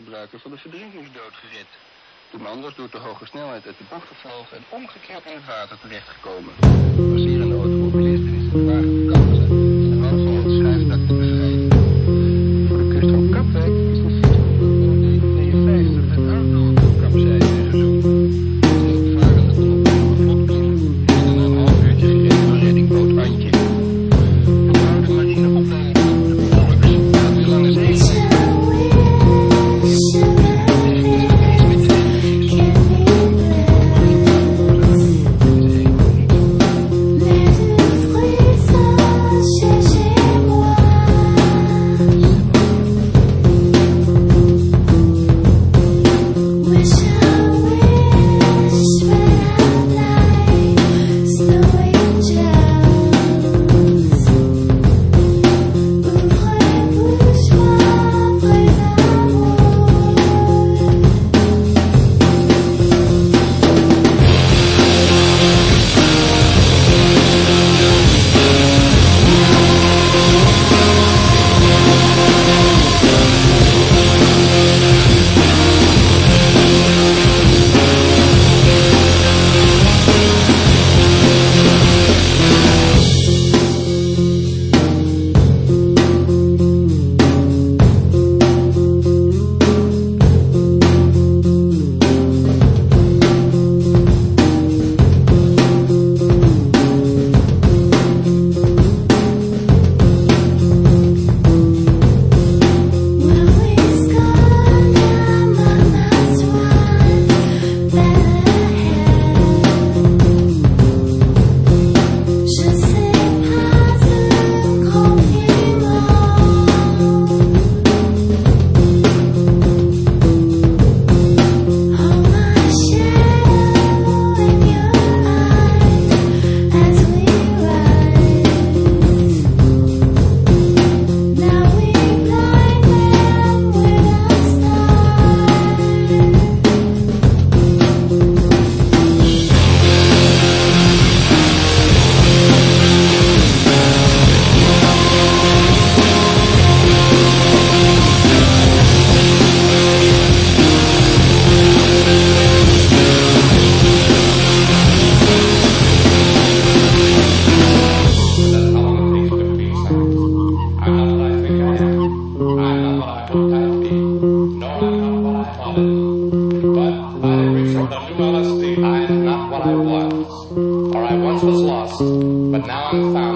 gebruiker van de verdrinkingsdood gered. De man was door te hoge snelheid uit de bocht gevlogen en omgekeerd in het water terechtgekomen. Passerende automobilisten is het wagen verkouden en de man van het schuifdak te bevrijden. Voor de kust van Kapwijk is de fietsroute 52 het uitlopen op kapseizen gezocht. De opvarende trok op vlot klimmen en na een half uurtje gered door reddingboot Antje. De oude marineopleiding van de Volks gaat weer lange zee. I am not what I was, or I once was lost, but now I'm found.